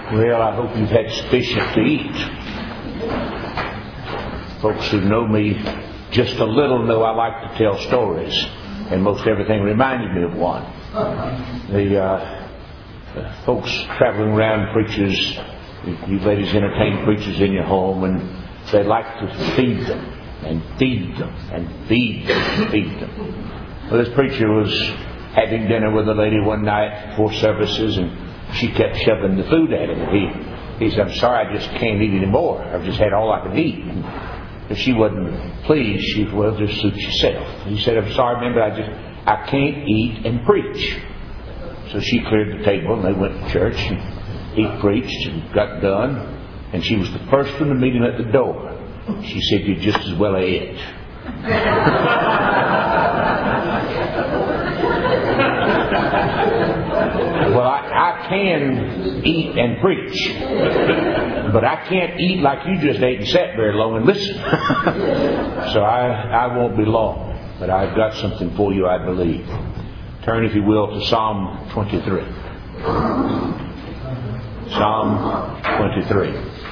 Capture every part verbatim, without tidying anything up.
Well, I hope you've had sufficient to eat. Folks who know me just a little know I like to tell stories, and most everything reminded me of one. The uh, folks traveling around, preachers, you ladies entertain preachers in your home, and they like to feed them and feed them and feed them and feed them. Well, this preacher was having dinner with a lady one night before services, and she kept shoving the food at him. He, he said, "I'm sorry, I just can't eat any more. I've just had all I could eat." And if she wasn't pleased, she said, "Well, just suit yourself." He said, "I'm sorry, man, but I just, I can't eat and preach." So she cleared the table, and they went to church, and he preached and got done. And she was the first one to meet him at the door. She said, "You're just as well as it." Well, I, I can eat and preach, but I can't eat like you just ate and sat very long and listened. So I, I won't be long, but I've got something for you, I believe. Turn, if you will, to Psalm twenty-three. Psalm twenty-three.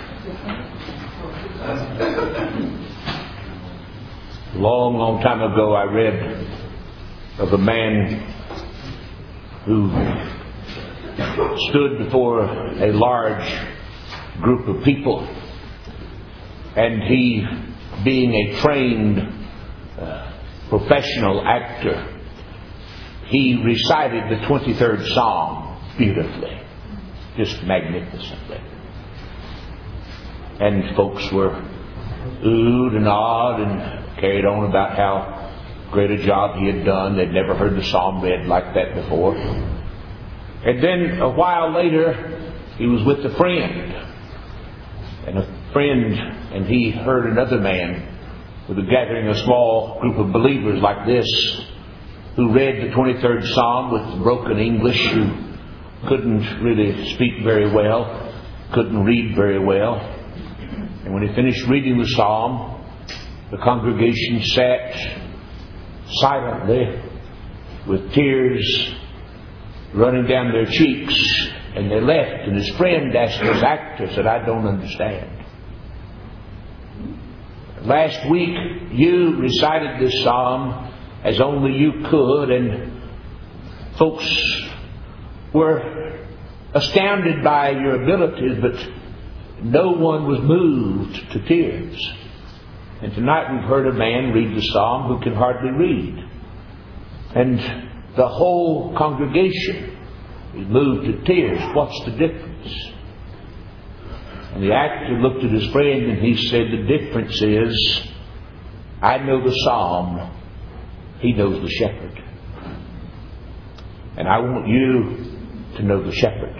A long, long time ago, I read of a man who stood before a large group of people, and he, being a trained uh, professional actor, he recited the twenty-third Psalm beautifully, just magnificently. And folks were oohed and awed and carried on about how great a job he had done. They'd never heard the Psalm read like that before. And then a while later, he was with a friend. And a friend, and he heard another man with a gathering, a small group of believers like this, who read the twenty-third Psalm with broken English, who couldn't really speak very well, couldn't read very well. And when he finished reading the Psalm, the congregation sat silently with tears running down their cheeks, and they left. And his friend asked his actor, said, "I don't understand. Last week you recited this Psalm as only you could, and folks were astounded by your abilities, but no one was moved to tears. And tonight we've heard a man read the Psalm who can hardly read. And the whole congregation is moved to tears. What's the difference?" And the actor looked at his friend and he said, "The difference is, I know the Psalm, he knows the shepherd. And I want you to know the shepherd."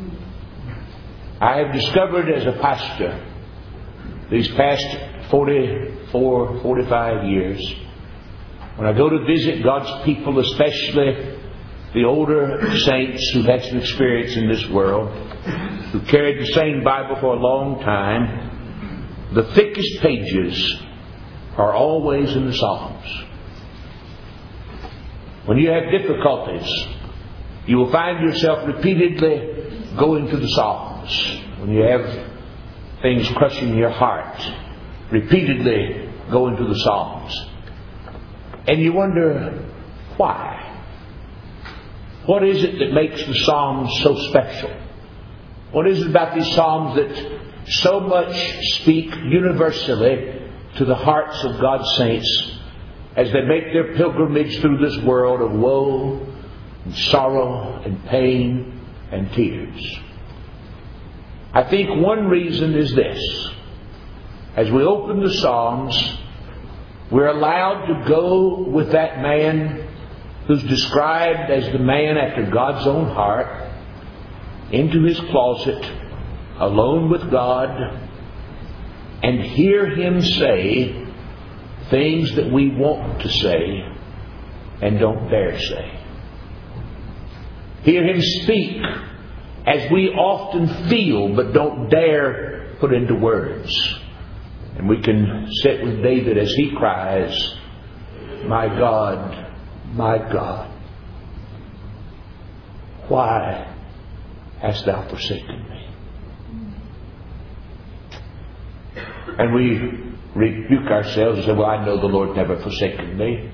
I have discovered as a pastor these past forty-four, forty-five years, when I go to visit God's people, especially the older saints who've had some experience in this world, who carried the same Bible for a long time, the thickest pages are always in the Psalms. When you have difficulties, you will find yourself repeatedly going to the Psalms. When you have things crushing your heart, repeatedly going to the Psalms. And you wonder, why? What is it that makes the Psalms so special? What is it about these Psalms that so much speak universally to the hearts of God's saints as they make their pilgrimage through this world of woe and sorrow and pain and tears? I think one reason is this. As we open the Psalms, we're allowed to go with that man who's described as the man after God's own heart into his closet, alone with God, and hear him say things that we want to say and don't dare say. Hear him speak as we often feel but don't dare put into words. And we can sit with David as he cries, "My God, my God, why hast thou forsaken me?" And we rebuke ourselves and say, well, I know the Lord never forsaken me.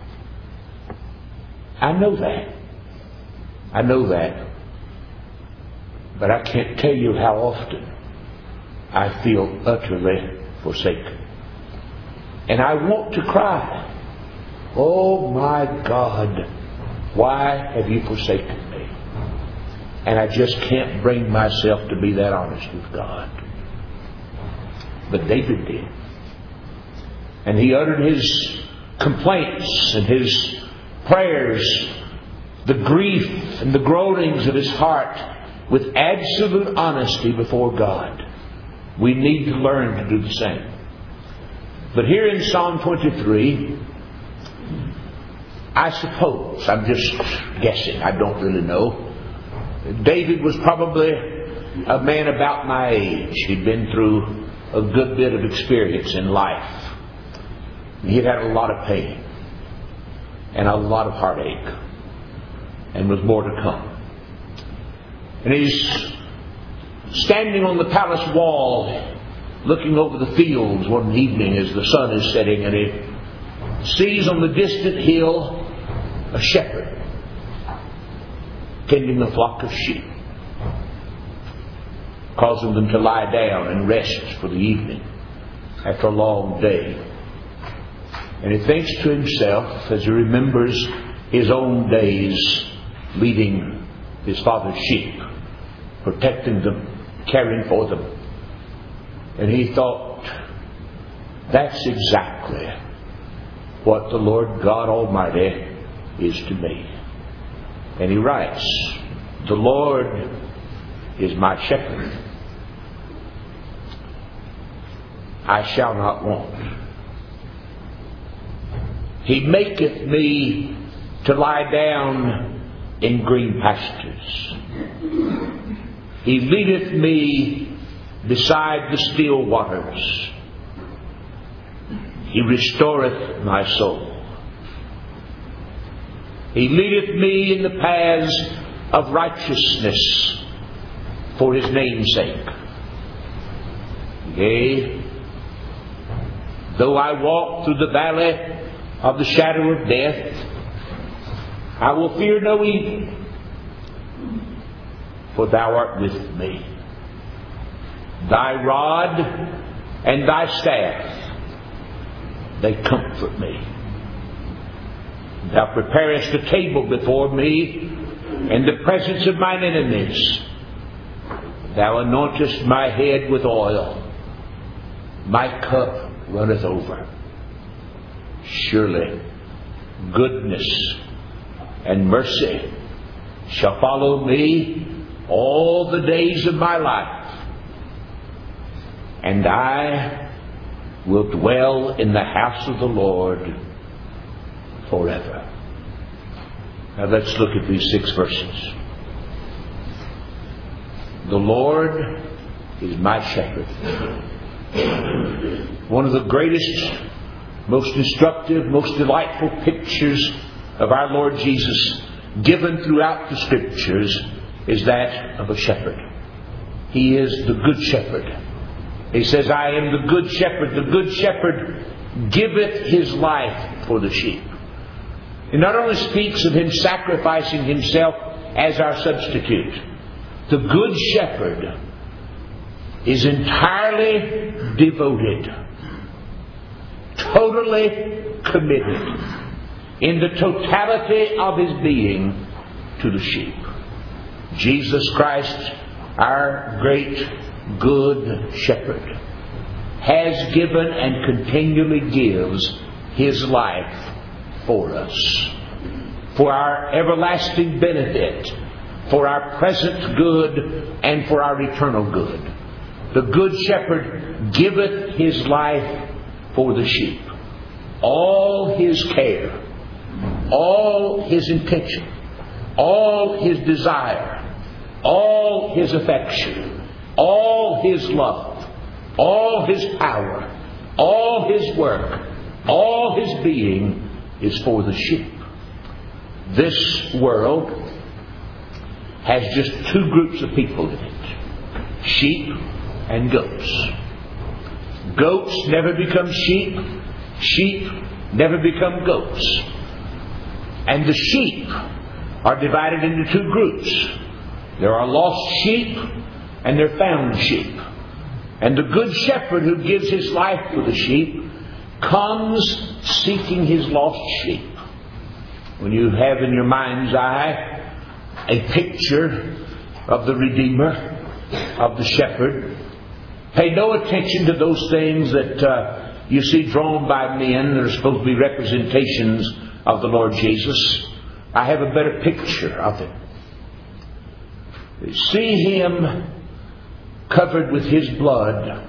I know that. I know that. But I can't tell you how often I feel utterly forsaken. And I want to cry, oh my God, why have you forsaken me? And I just can't bring myself to be that honest with God. But David did. And he uttered his complaints and his prayers, the grief and the groanings of his heart with absolute honesty before God. We need to learn to do the same. But here in Psalm twenty-three, I suppose, I'm just guessing, I don't really know, David was probably a man about my age. He'd been through a good bit of experience in life. He'd had a lot of pain and a lot of heartache, and was more to come. And he's standing on the palace wall looking over the fields one evening as the sun is setting, and he sees on the distant hill a shepherd tending a flock of sheep, causing them to lie down and rest for the evening after a long day. And he thinks to himself, as he remembers his own days leading his father's sheep, protecting them, caring for them. And he thought, that's exactly what the Lord God Almighty is to me. And he writes, the Lord is my shepherd. I shall not want. He maketh me to lie down in green pastures. He leadeth me beside the still waters. He restoreth my soul. He leadeth me in the paths of righteousness for his name's sake. Yea, though I walk through the valley of the shadow of death, I will fear no evil, for thou art with me. Thy rod and thy staff, they comfort me. Thou preparest a table before me in the presence of mine enemies. Thou anointest my head with oil. My cup runneth over. Surely goodness and mercy shall follow me all the days of my life, and I will dwell in the house of the Lord forever. Now let's look at these six verses. The Lord is my shepherd. One of the greatest, most instructive, most delightful pictures of our Lord Jesus given throughout the Scriptures is that of a shepherd. He is the good shepherd. He says, I am the good shepherd. The good shepherd giveth his life for the sheep. He not only speaks of him sacrificing himself as our substitute. The good shepherd is entirely devoted, totally committed in the totality of his being to the sheep. Jesus Christ, our great good shepherd, has given and continually gives his life for us, for our everlasting benefit, for our present good, and for our eternal good. The good shepherd giveth his life for the sheep. All his care, all his intention, all his desire, all his affection, all his love, all his power, all his work, all his being is for the sheep. This world has just two groups of people in it: sheep and goats. Goats never become sheep. Sheep never become goats. And the sheep are divided into two groups. There are lost sheep and there are found sheep. And the good shepherd who gives his life for the sheep comes seeking his lost sheep. When you have in your mind's eye a picture of the Redeemer, of the shepherd, pay no attention to those things that uh, you see drawn by men that are supposed to be representations of the Lord Jesus. I have a better picture of Him. See Him covered with His blood,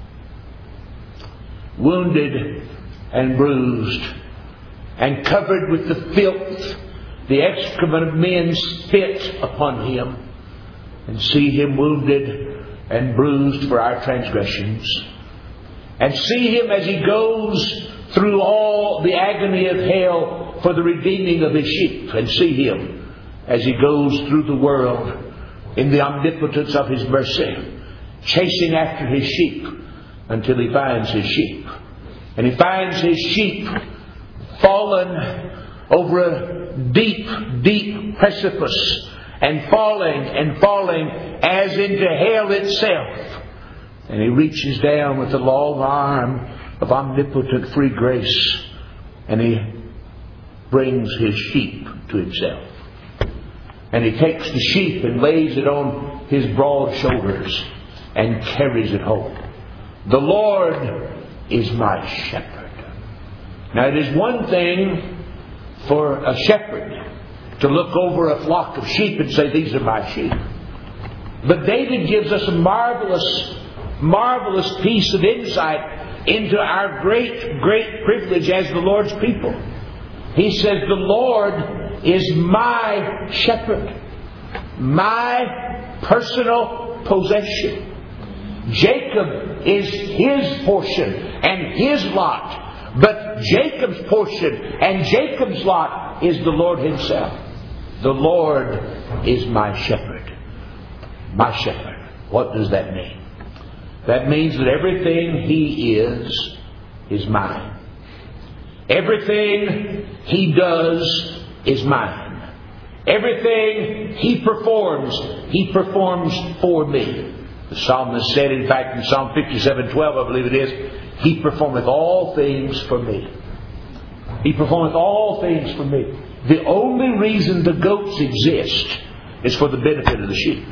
wounded and bruised, and covered with the filth, the excrement of men spit upon Him, and see Him wounded and bruised for our transgressions, and see Him as He goes through all the agony of hell for the redeeming of His sheep, and see Him as He goes through the world in the omnipotence of His mercy, chasing after His sheep until He finds His sheep. And He finds His sheep fallen over a deep, deep precipice, and falling and falling as into hell itself. And He reaches down with the long arm of omnipotent free grace, and He brings His sheep to Himself. And He takes the sheep and lays it on His broad shoulders and carries it home. The Lord is my shepherd. Now it is one thing for a shepherd to look over a flock of sheep and say, these are my sheep. But David gives us a marvelous, marvelous piece of insight into our great, great privilege as the Lord's people. He says, the Lord is my shepherd, my personal possession. Jacob is His portion and His lot. But Jacob's portion and Jacob's lot is the Lord Himself. The Lord is my shepherd. My shepherd. What does that mean? That means that everything He is, is mine. Everything He does is mine. Everything He performs, He performs for me. The psalmist said, in fact, in Psalm fifty-seven twelve, I believe it is, He performeth all things for me. He performeth all things for me. The only reason the goats exist is for the benefit of the sheep.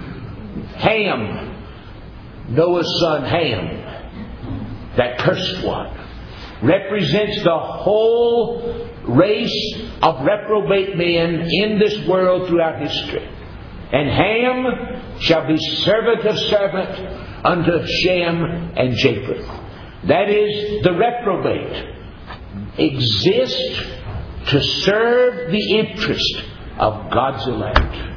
Ham, Noah's son Ham, that cursed one, represents the whole race of reprobate men in this world throughout history. And Ham shall be servant of servant unto Shem and Japheth. That is, the reprobate exist to serve the interest of God's elect.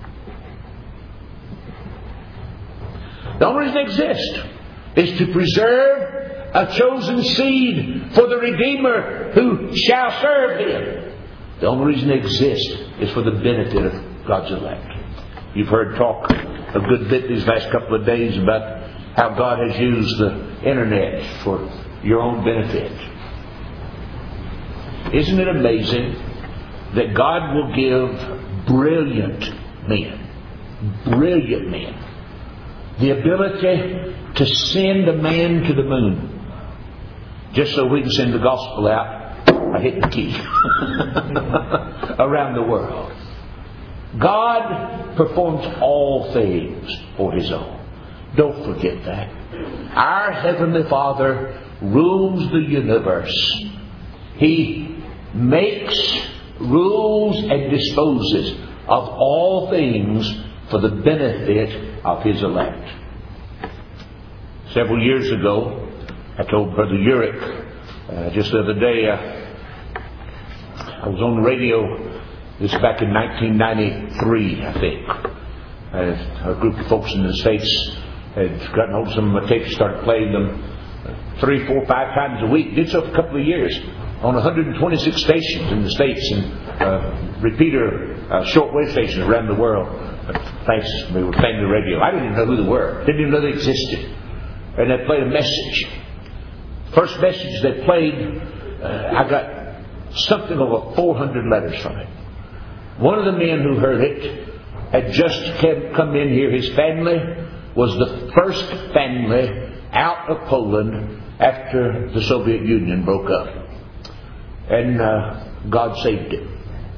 The only reason they exist is to preserve a chosen seed for the Redeemer who shall serve Him. The only reason they exist is for the benefit of God's elect. You've heard talk a good bit these last couple of days about how God has used the internet for your own benefit. Isn't it amazing that God will give brilliant men, brilliant men, the ability to send a man to the moon just so we can send the gospel out by hitting the key around the world. God performs all things for His own. Don't forget that. Our Heavenly Father rules the universe. He makes, rules, and disposes of all things for the benefit of His elect. Several years ago, I told Brother Urick, uh, just the other day, uh, I was on the radio. This is back in nineteen ninety-three, I think. Uh, a group of folks in the States had gotten hold of some of my tapes, started playing them three, four, five times a week. Did so for a couple of years on one hundred twenty-six stations in the States and uh, repeater uh, shortwave stations around the world. Uh, thanks, we were playing the radio. I didn't even know who they were. Didn't even know they existed. and they played a message. First message they played, uh, I got something over four hundred letters from it. One of the men who heard it had just come in here. His family was the first family out of Poland after the Soviet Union broke up. And uh, God saved him.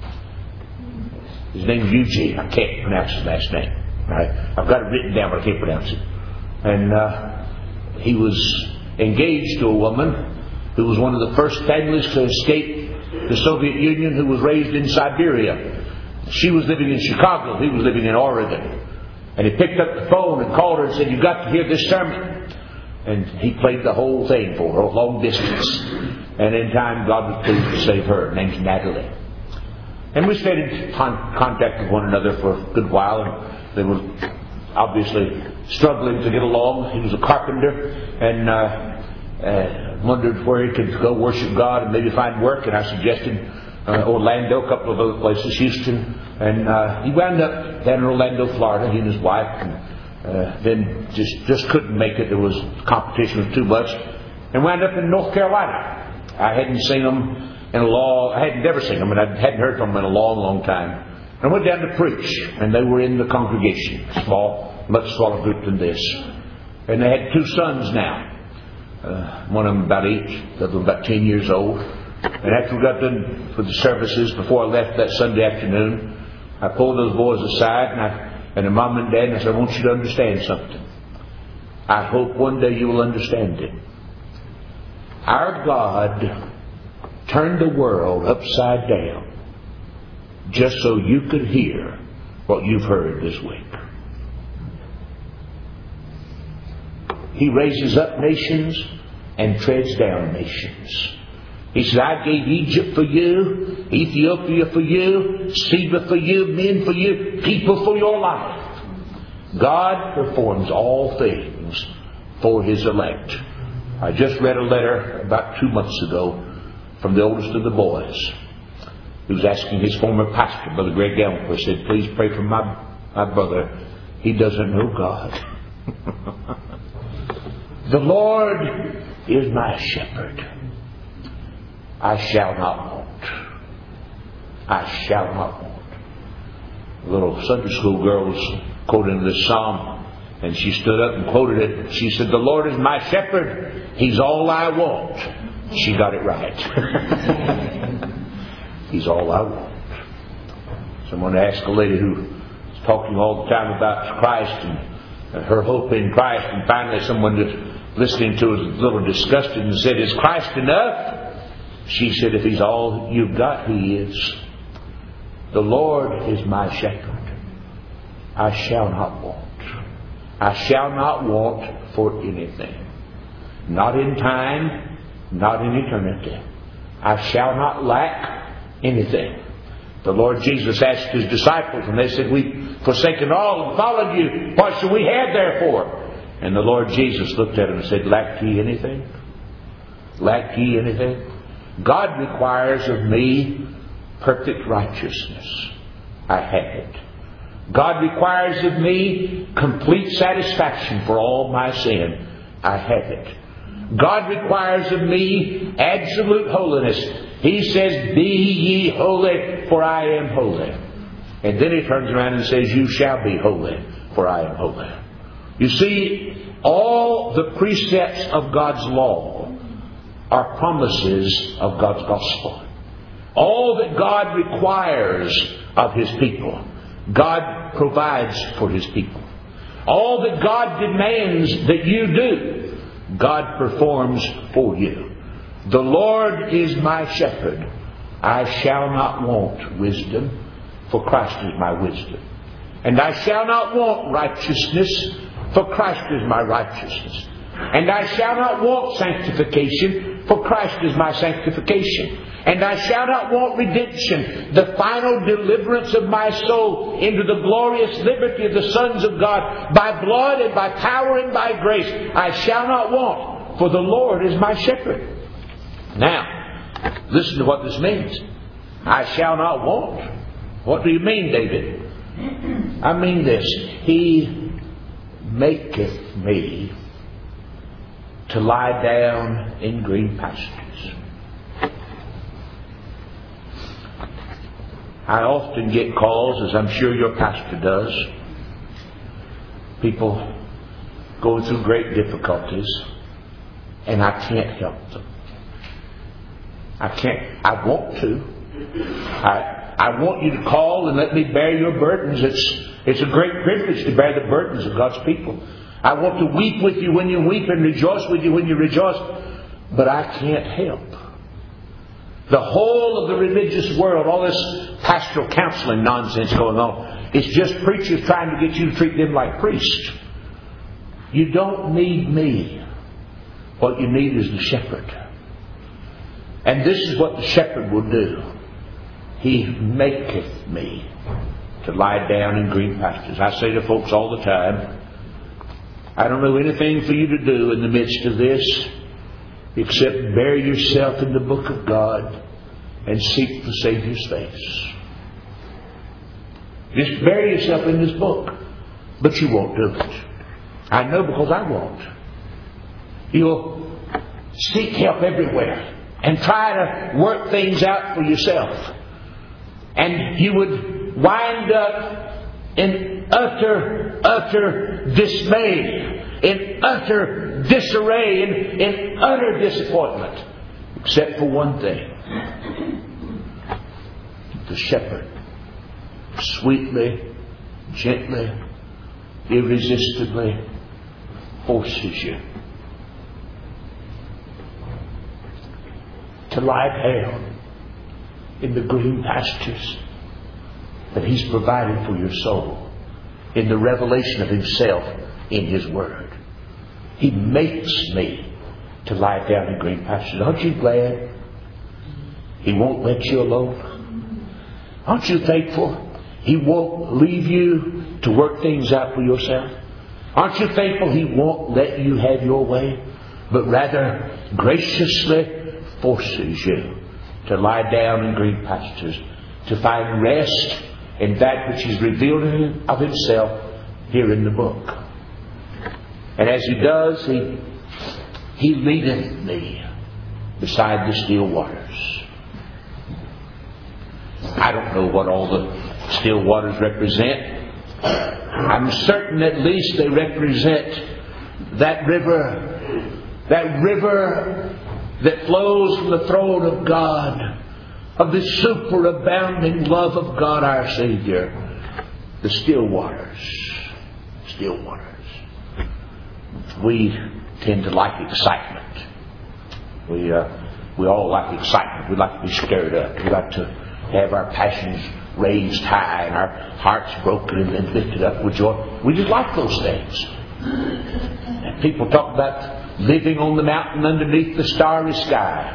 His name's Eugene. I can't pronounce his last name. Right? I've got it written down, but I can't pronounce it. And uh, he was engaged to a woman who was one of the first families to escape the Soviet Union, who was raised in Siberia. She was living in Chicago. He was living in Oregon. And he picked up the phone and called her and said, "You've got to hear this sermon." And he played the whole thing for her, long distance. And in time, God was pleased to save her. Her name's Natalie. And we stayed in con- contact with one another for a good while. And they were obviously struggling to get along. He was a carpenter and uh, uh, wondered where he could go worship God and maybe find work. And I suggested uh, Orlando, a couple of other places, Houston. And uh, he wound up down in Orlando, Florida, he and his wife. And uh, then just, just couldn't make it. There was competition was too much. And wound up in North Carolina. I hadn't seen them in a long, I hadn't never seen them, and I hadn't heard from them in a long, long time. And I went down to preach, and they were in the congregation, small, much smaller group than this. And they had two sons now. Uh, one of them about eight, the other about ten years old. And after we got done with the services, before I left that Sunday afternoon, I pulled those boys aside, and I, and their mom and dad, and I said, "I want you to understand something. I hope one day you will understand it. Our God turned the world upside down just so you could hear what you've heard this week. He raises up nations and treads down nations. He said, I gave Egypt for you, Ethiopia for you, Sheba for you, men for you, people for your life. God performs all things for His elect. I just read a letter about two months ago from the oldest of the boys. He was asking his former pastor, Brother Greg Elmer, said, "Please pray for my, my brother. He doesn't know God." The Lord is my shepherd. I shall not want. I shall not want. The little Sunday school girl was quoting this psalm, and she stood up and quoted it. She said, "The Lord is my shepherd. He's all I want." She got it right. He's all I want. Someone asked a lady who was talking all the time about Christ and her hope in Christ, and finally someone just listening to her was a little disgusted and said, "Is Christ enough?" She said, "If He's all you've got, He is. The Lord is my shepherd. I shall not want. I shall not want for anything. Not in time, not in eternity. I shall not lack anything." The Lord Jesus asked His disciples, and they said, "We've forsaken all and followed you. What shall we have therefore?" And the Lord Jesus looked at them and said, "Lack ye anything? Lack ye anything? God requires of me perfect righteousness. I have it. God requires of me complete satisfaction for all my sin. I have it. God requires of me absolute holiness. He says, 'Be ye holy, for I am holy.'" And then He turns around and says, "You shall be holy, for I am holy." You see, all the precepts of God's law are promises of God's gospel. All that God requires of His people, God provides for His people. All that God demands that you do, God performs for you. The Lord is my shepherd. I shall not want wisdom, for Christ is my wisdom. And I shall not want righteousness, for Christ is my righteousness. And I shall not want sanctification, for Christ is my sanctification. And I shall not want redemption, the final deliverance of my soul into the glorious liberty of the sons of God, by blood and by power and by grace. I shall not want, for the Lord is my shepherd. Now, listen to what this means. I shall not want. What do you mean, David? I mean this. He maketh me to lie down in green pastures. I often get calls, as I'm sure your pastor does, people going through great difficulties, and I can't help them. I can't. I want to. I I want you to call and let me bear your burdens. It's it's a great privilege to bear the burdens of God's people. I want to weep with you when you weep and rejoice with you when you rejoice. But I can't help. The whole of the religious world, all this pastoral counseling nonsense going on, it's just preachers trying to get you to treat them like priests. You don't need me. What you need is the shepherd. And this is what the shepherd will do. He maketh me to lie down in green pastures. I say to folks all the time, I don't know anything for you to do in the midst of this except bury yourself in the book of God and seek the Savior's face. Just bury yourself in this book. But you won't do it. I know, because I won't. You'll seek help everywhere and try to work things out for yourself. And you would wind up in utter, utter dismay, in utter disarray, in, in utter disappointment. Except for one thing. The shepherd sweetly, gently, irresistibly forces you to lie down in the green pastures that He's provided for your soul in the revelation of Himself in His Word. He makes me to lie down in green pastures. Aren't you glad He won't let you alone? Aren't you thankful He won't leave you to work things out for yourself? Aren't you thankful He won't let you have your way, but rather graciously forces you to lie down in green pastures, to find rest in that which is revealed of Himself here in the book. And as He does, He, he leadeth me beside the still waters. I don't know what all the still waters represent. I'm certain at least they represent that river, that river that flows from the throne of God, of the superabounding love of God our Savior, the still waters. Still waters. We tend to like excitement. We uh, we all like excitement. We like to be stirred up. We like to have our passions raised high and our hearts broken and then lifted up with joy. We just like those things. And people talk about living on the mountain underneath the starry sky.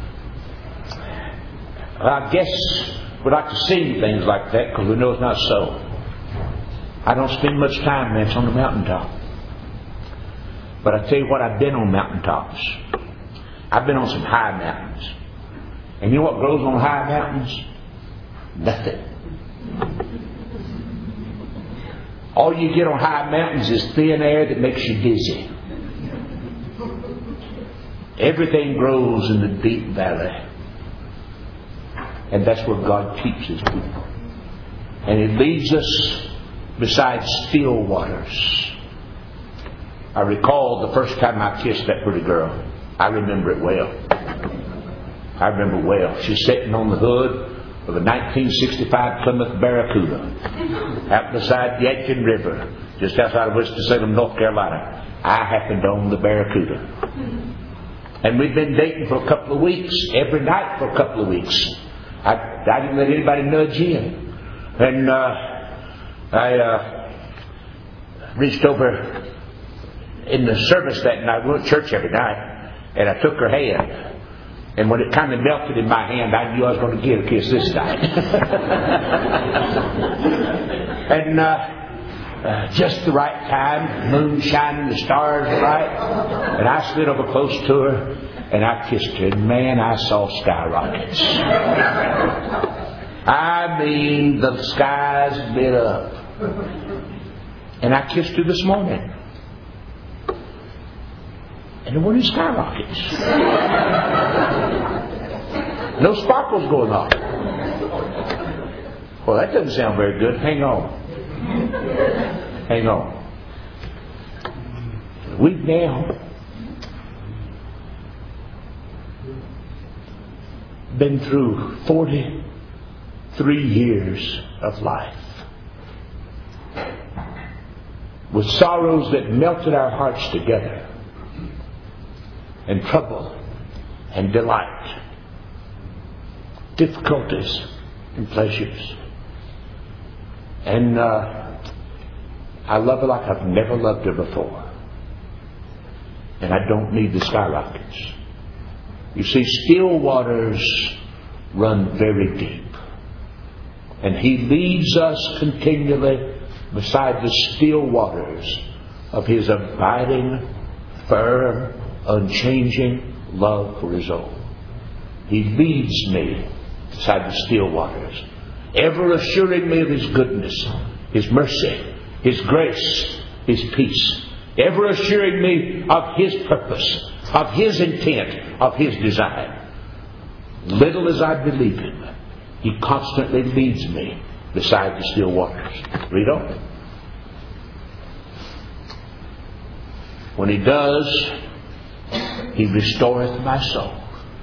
I guess we like to sing things like that because we know it's not so. I don't spend much time when it's on the mountaintop. But I tell you what, I've been on mountaintops. I've been on some high mountains. And you know what grows on high mountains? Nothing. All you get on high mountains is thin air that makes you dizzy. Everything grows in the deep valley. And that's where God keeps His people. And He leads us beside still waters. I recall the first time I kissed that pretty girl. I remember it well. I remember well. She's sitting on the hood of a nineteen sixty-five Plymouth Barracuda out beside the Yadkin River, just outside of Winston-Salem, North Carolina. I happened to own the Barracuda. And we'd been dating for a couple of weeks, every night for a couple of weeks. I, I didn't let anybody nudge in. And uh, I uh, reached over in the service that night. We went to church every night. And I took her hand. And when it kind of melted in my hand, I knew I was going to get a kiss this time. and uh, uh, just the right time, moon shining, the stars were right. And I slid over close to her, and I kissed her. And man, I saw skyrockets. I mean, the skies lit up. And I kissed her this morning. And there weren't any skyrockets. No sparkles going off. Well, that doesn't sound very good. Hang on. Hang on. We've now been through forty-three years of life, with sorrows that melted our hearts together, and trouble and delight, difficulties and pleasures. And uh, I love her like I've never loved her before. And I don't need the skyrockets. You see, still waters run very deep. And He leads us continually beside the still waters of His abiding, firm, unchanging love for His own. He leads me beside the still waters, ever assuring me of His goodness, His mercy, His grace, His peace, ever assuring me of His purpose, of His intent, of His design. Little as I believe Him, He constantly leads me beside the still waters. Read on. When He does, He restoreth my soul.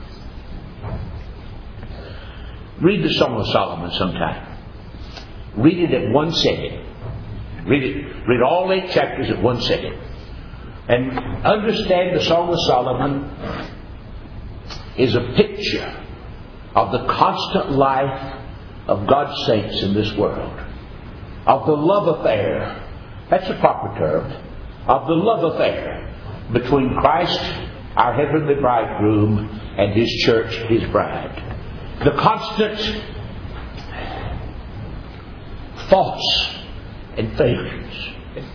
Read the Song of Solomon sometime. Read it at one second. Read it. Read all eight chapters at one second. And understand the Song of Solomon is a picture of the constant life of God's saints in this world. Of the love affair. That's a proper term. Of the love affair between Christ, our heavenly bridegroom, and His church, His bride. The constant faults and failures,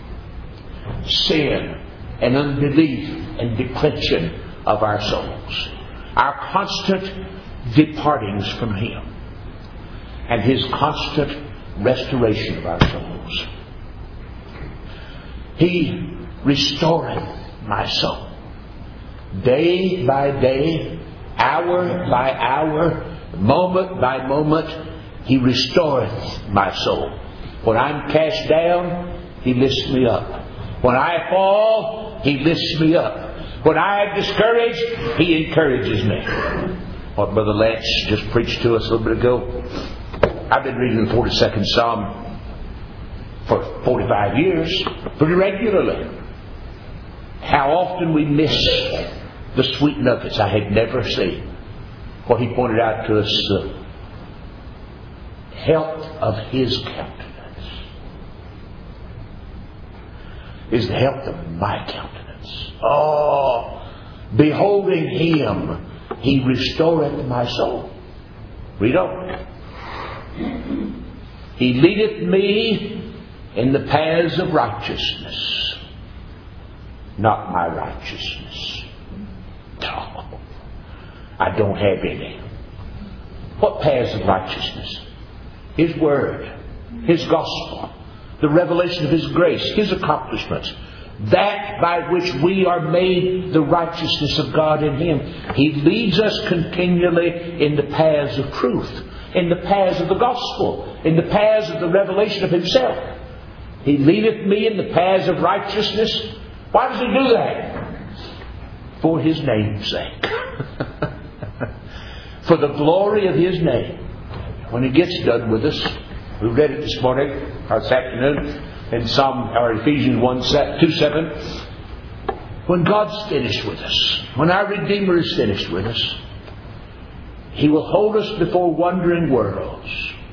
sin and unbelief and declension of our souls. Our constant departings from Him. And His constant restoration of our souls. He restoreth my soul. Day by day, hour by hour, moment by moment, He restoreth my soul. When I'm cast down, He lifts me up. When I fall, He lifts me up. When I am discouraged, He encourages me. What Brother Lance just preached to us a little bit ago. I've been reading the forty-second Psalm for forty-five years, pretty regularly. How often we miss the sweet nuggets I had never seen. What he pointed out to us, the health of His countenance is the health of my countenance. Oh, beholding Him, He restoreth my soul. Read on. He leadeth me in the paths of righteousness, not my righteousness. No, I don't have any. What paths of righteousness? His Word, His Gospel, the revelation of His grace, His accomplishments, that by which we are made the righteousness of God in Him. He leads us continually in the paths of truth, in the paths of the Gospel, in the paths of the revelation of Himself. He leadeth me in the paths of righteousness. Why does He do that? For His name's sake. For the glory of His name. When He gets done with us, we read it this morning, or this afternoon, in Psalm or Ephesians one two seven. When God's finished with us, when our Redeemer is finished with us, He will hold us before wondering worlds.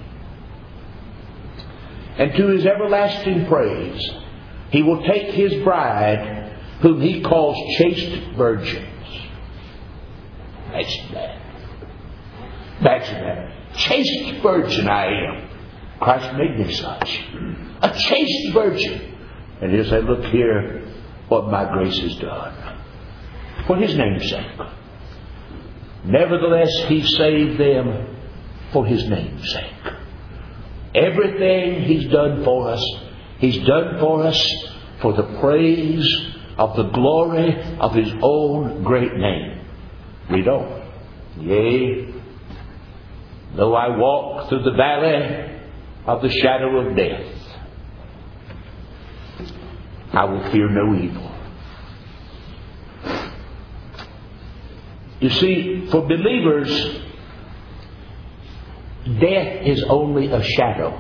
And to His everlasting praise, He will take His bride, whom He calls chaste virgins. Imagine that. Imagine that. Chaste virgin I am. Christ made me such. A chaste virgin. And He'll say, look here what my grace has done. For His name's sake. Nevertheless, He saved them for His name's sake. Everything He's done for us, He's done for us for the praise of the glory of His own great name. Read on. Yea, though I walk through the valley of the shadow of death, I will fear no evil. You see, for believers, death is only a shadow.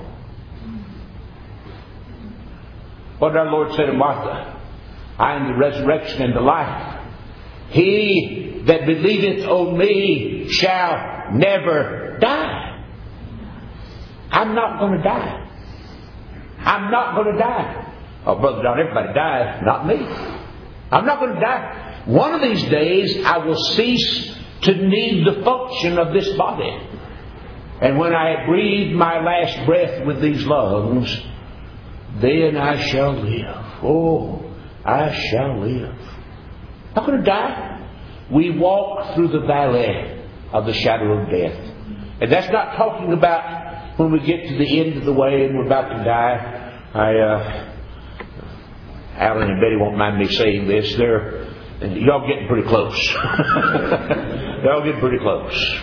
What did our Lord say to Martha? I am the resurrection and the life. He that believeth on me shall never die. I'm not going to die. I'm not going to die. Oh, Brother John, everybody dies. Not me. I'm not going to die. One of these days I will cease to need the function of this body. And when I have breathed my last breath with these lungs, then I shall live. Oh, I shall live. I'm not going to die. We walk through the valley of the shadow of death. And that's not talking about when we get to the end of the way and we're about to die. I, uh, Alan and Betty won't mind me saying this. They're Y'all getting pretty close. Y'all getting pretty close.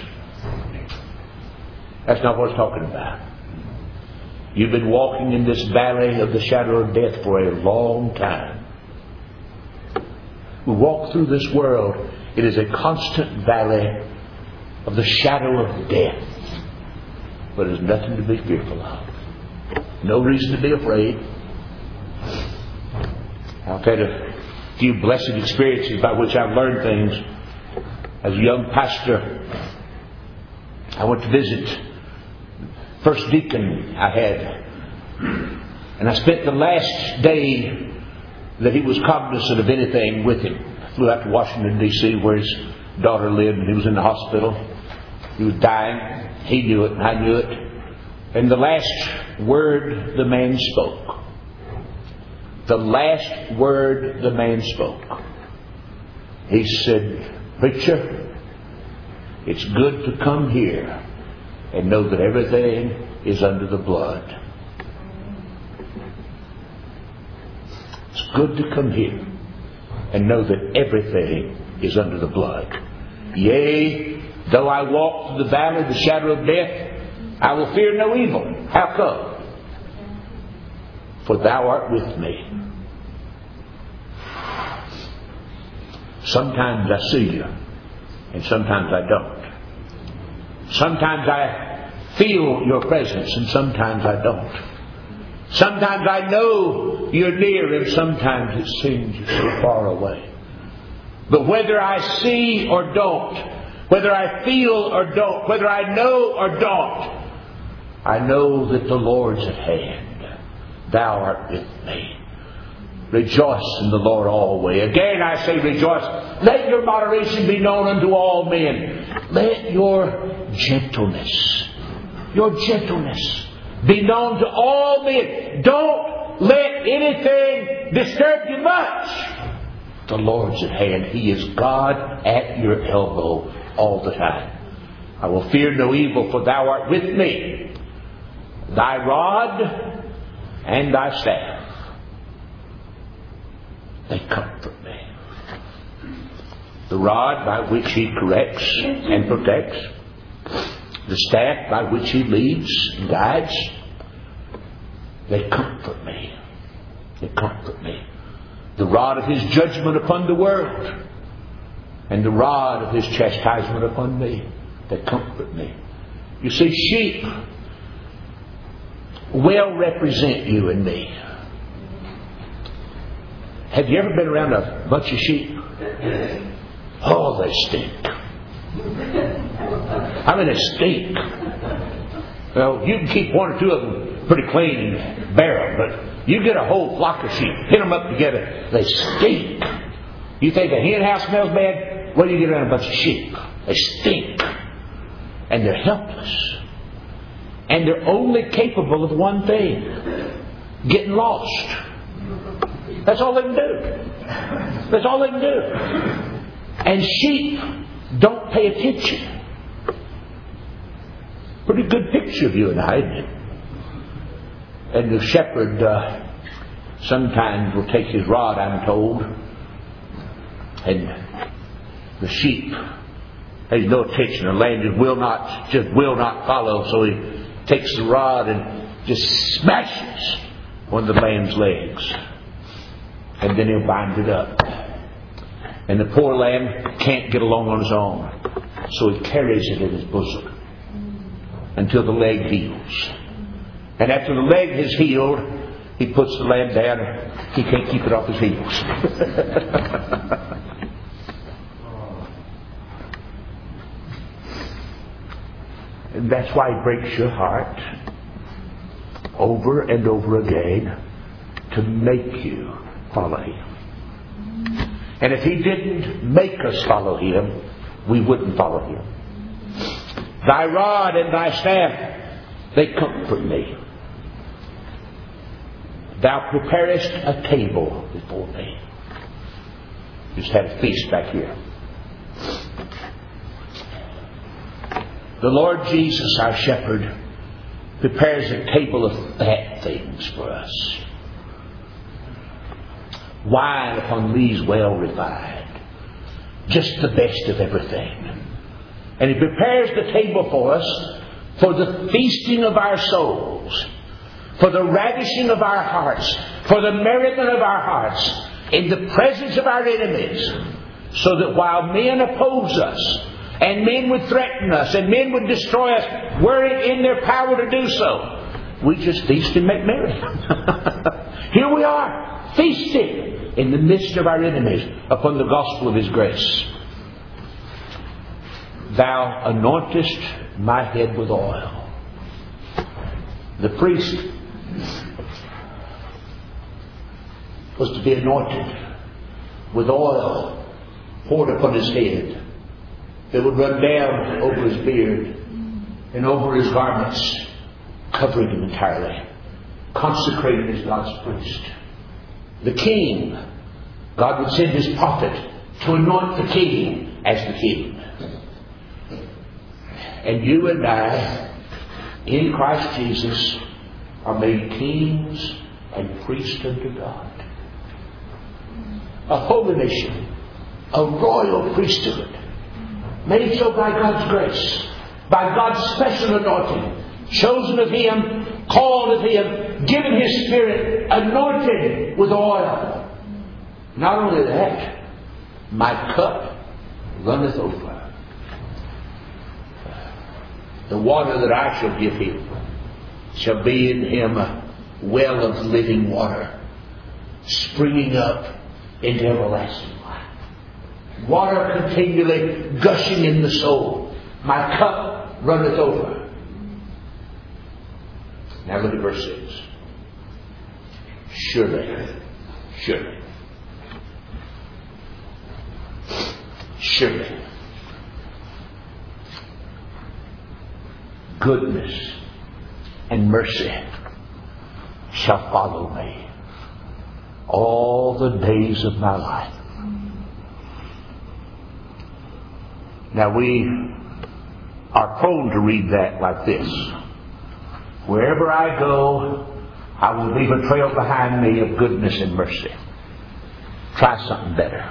That's not what it's talking about. You've been walking in this valley of the shadow of death for a long time. We walk through this world. It is a constant valley of the shadow of death. But there's nothing to be fearful of. No reason to be afraid. I've had a few blessed experiences by which I've learned things. As a young pastor, I went to visit first deacon I had, and I spent the last day that he was cognizant of anything with him. I flew out to Washington, D C, where his daughter lived, and he was in the hospital. He was dying. He knew it, and I knew it. And the last word the man spoke, the last word the man spoke, he said, "Preacher, it's good to come here and know that everything is under the blood." It's good to come here and know that everything is under the blood. Yea, though I walk through the valley of the shadow of death, I will fear no evil. How come? For thou art with me. Sometimes I see you, and sometimes I don't. Sometimes I feel your presence, and sometimes I don't. Sometimes I know you're near, and sometimes it seems you're so far away. But whether I see or don't, whether I feel or don't, whether I know or don't, I know that the Lord's at hand. Thou art with me. Rejoice in the Lord always. Again I say rejoice. Let your moderation be known unto all men. Let your gentleness, your gentleness be known to all men. Don't let anything disturb you much. The Lord's at hand. He is God at your elbow all the time. I will fear no evil, for thou art with me. Thy rod and thy staff, they comfort me. The rod by which he corrects and protects, the staff by which he leads and guides, they comfort me. They comfort me. The rod of his judgment upon the world, and the rod of his chastisement upon me, they comfort me. You see, sheep well represent you and me. Have you ever been around a bunch of sheep? Oh, they stink. I mean, they stink. Well, you can keep one or two of them pretty clean and bear them, but you get a whole flock of sheep, pin them up together, they stink. You think a hen house smells bad? Well, you get around a bunch of sheep. They stink. And they're helpless. And they're only capable of one thing: getting lost. That's all they can do. That's all they can do. And sheep don't pay attention. Pretty good picture of you and I, isn't it? And the shepherd uh, sometimes will take his rod, I'm told, And the sheep pays no attention. The lamb just will not, just will not follow. So he takes the rod and just smashes one of the lamb's legs. And then he'll bind it up. And the poor lamb can't get along on his own. So he carries it in his bosom until the leg heals. And after the leg has healed, he puts the lamb down. He can't keep it off his heels. And that's why he breaks your heart over and over again to make you follow him. And if he didn't make us follow him, we wouldn't follow him. Thy rod and thy staff, they comfort me. Thou preparest a table before me. Just had a feast back here. The Lord Jesus, our shepherd, prepares a table of fat things for us. Wine upon these well refined. Just the best of everything. And He prepares the table for us for the feasting of our souls, for the ravishing of our hearts, for the merriment of our hearts, in the presence of our enemies, so that while men oppose us, and men would threaten us, and men would destroy us, were it in their power to do so, we just feast and make merry. Here we are, feasting in the midst of our enemies upon the gospel of His grace. Thou anointest my head with oil. The priest was to be anointed with oil poured upon his head that would run down over his beard and over his garments, covering him entirely, consecrated as God's priest. The king, God would send His prophet to anoint the king as the king. And you and I, in Christ Jesus, are made kings and priests unto God. A holy nation, a royal priesthood, made so by God's grace, by God's special anointing, chosen of Him, called of Him, given His Spirit, anointed with oil. Not only that, my cup runneth over. The water that I shall give him shall be in him a well of living water, springing up into everlasting life. Water continually gushing in the soul. My cup runneth over. Now look at verse six. Surely, surely, surely, goodness and mercy shall follow me all the days of my life. Now we are prone to read that like this. Wherever I go, I will leave a trail behind me of goodness and mercy. Try something better.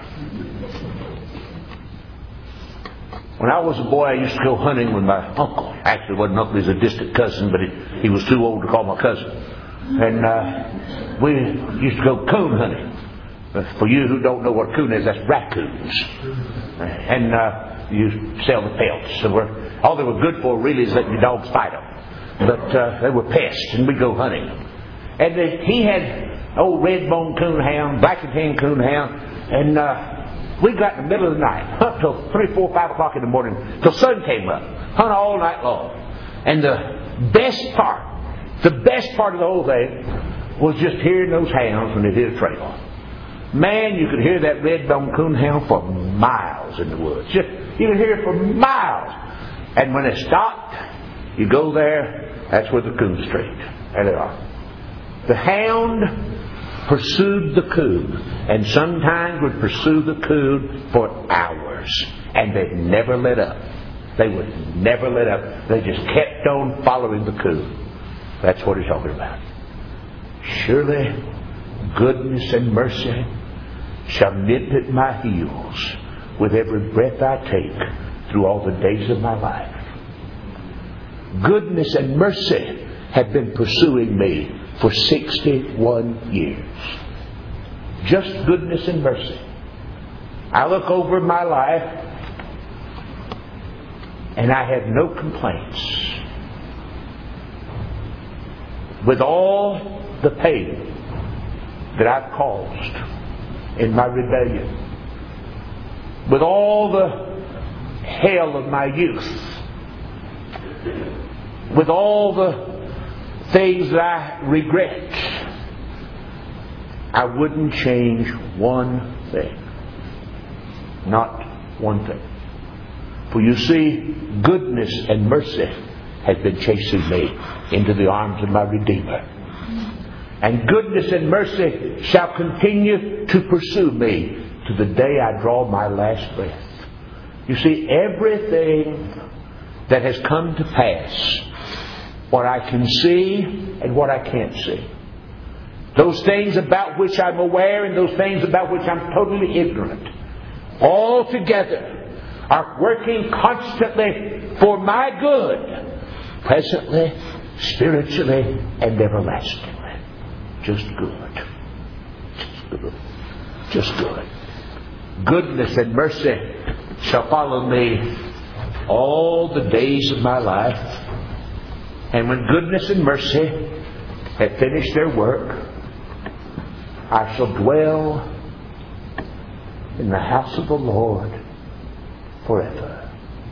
When I was a boy, I used to go hunting with my uncle. Actually, it wasn't uncle, he was a distant cousin, but he, he was too old to call my cousin. And uh, we used to go coon hunting. Uh, for you who don't know what coon is, that's raccoons. And uh, you sell the pelts. So we're, all they were good for really is letting the dogs fight them. But uh, they were pests, and we'd go hunting. And uh, he had old red-bone coon hound, black and tan coon hound, and uh, we got in the middle of the night, hunt till three, four, five o'clock in the morning, till sun came up, hunt all night long. And the best part, the best part of the whole thing was just hearing those hounds when they hit a trail. Man, you could hear that red-bone coon hound for miles in the woods. Just, you could hear it for miles. And when it stopped, you go there, that's where the coons strayed. There they are. The hound pursued the coon, and sometimes would pursue the coon for hours, and they'd never let up. They would never let up. They just kept on following the coon. That's what he's talking about. Surely goodness and mercy shall nip at my heels with every breath I take through all the days of my life. Goodness and mercy have been pursuing me for sixty-one years. Just goodness and mercy. I look over my life and I have no complaints. With all the pain that I've caused in my rebellion, with all the hell of my youth, with all the things that I regret, I wouldn't change one thing. Not one thing. For you see, goodness and mercy has been chasing me into the arms of my Redeemer. And goodness and mercy shall continue to pursue me to the day I draw my last breath. You see, everything that has come to pass, what I can see and what I can't see, those things about which I'm aware and those things about which I'm totally ignorant, all together are working constantly for my good, presently, spiritually, and everlastingly. Just good. Just good. Just good. Goodness and mercy shall follow me all the days of my life. And when goodness and mercy have finished their work, I shall dwell in the house of the Lord forever.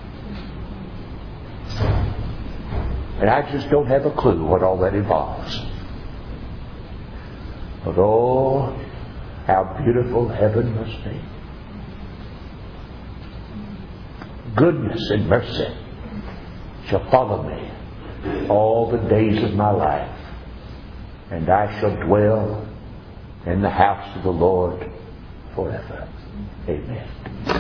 And I just don't have a clue what all that involves. But oh, how beautiful heaven must be. Goodness and mercy shall follow me all the days of my life, and I shall dwell in the house of the Lord forever. Amen.